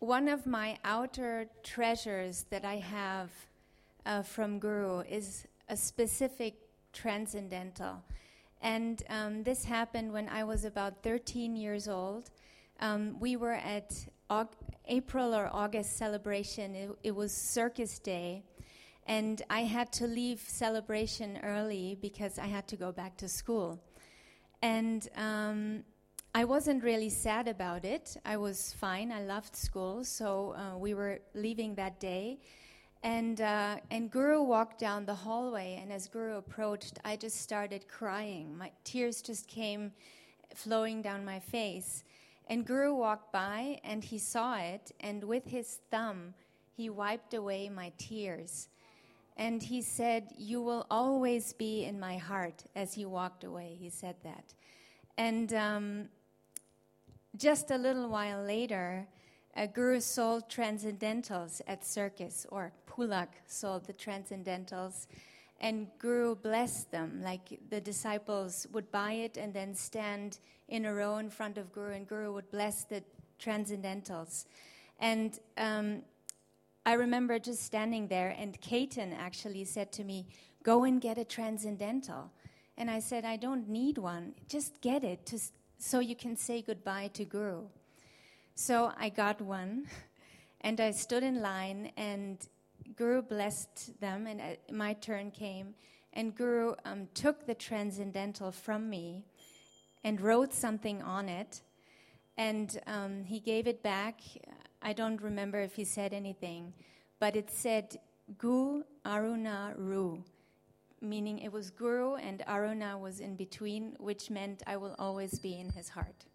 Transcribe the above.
one of my outer treasures that I have from Guru is a specific transcendental. And this happened when I was about 13 years old. We were at April or August celebration. It was Circus Day. And I had to leave celebration early because I had to go back to school. And I wasn't really sad about it. I was fine. I loved school. So we were leaving that day. And Guru walked down the hallway. And as Guru approached, I just started crying. My tears just came flowing down my face. And Guru walked by and he saw it. And with his thumb, he wiped away my tears. And he said, "You will always be in my heart," as he walked away. He said that. And just a little while later, Guru sold transcendentals at Circus, or Pulak sold the transcendentals, and Guru blessed them. Like the disciples would buy it and then stand in a row in front of Guru, and Guru would bless the transcendentals. And I remember just standing there, and Ketan actually said to me, "Go and get a transcendental." And I said, "I don't need one. Just get it so you can say goodbye to Guru." So I got one, and I stood in line, and Guru blessed them, and my turn came. And Guru took the transcendental from me and wrote something on it, and he gave it back. I don't remember if he said anything, but it said Gu Aruna Ru, meaning it was Guru and Aruna was in between, which meant I will always be in his heart.